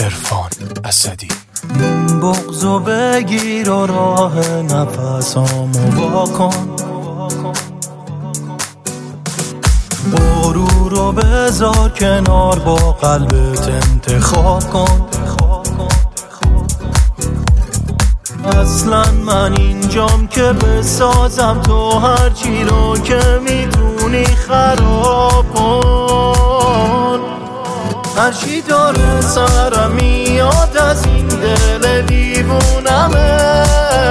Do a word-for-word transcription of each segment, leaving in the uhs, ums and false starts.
عرفان اسدی. بغضو بگیر و راه نفسامو واکن، غرور رو بذار کنار، با قلبت انتخاب کن. اصلا من اینجام که بسازم تو هرچی رو که میتونی خراب کن. هرچی داره سرم میاد از این دل دیوونمه،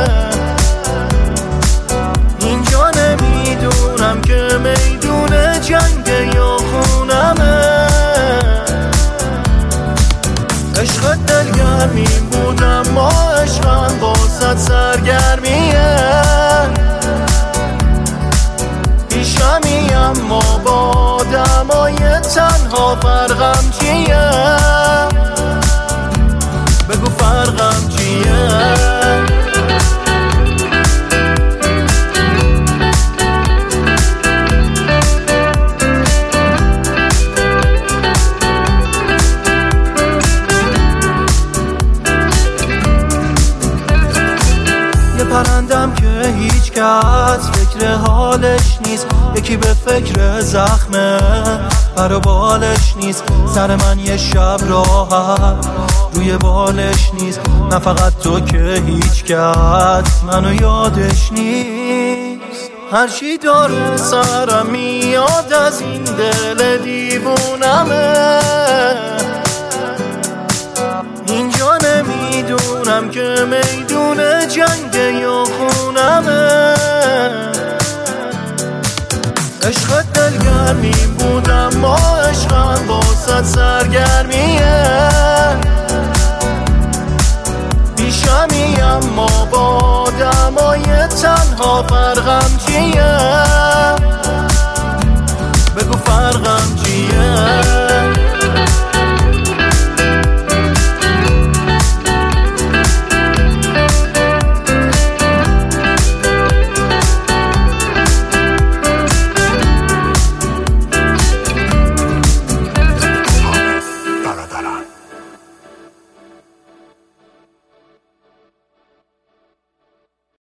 اینجا نمیدونم که میدونه جنگ یا خونمه. عشق دلگرمیم بودم ما، عشقم باست سرگرمیه. پیشمی اما با آدمای تنها فرقم چیه؟ بگو فرقم چیه؟ پرندم که هیچ کس فکر حالش نیست، یکی به فکر زخمه پر و بالش نیست. سر من یه شب راحت روی بالش نیست، نه فقط تو که هیچ کس منو یادش نیست. هرچی داره سرم میاد از این دل دیوونمه، اینجا نمیدونم که میدونه جنگ یا خونمه. عشق دلگرمیم بودم ما، عشقم با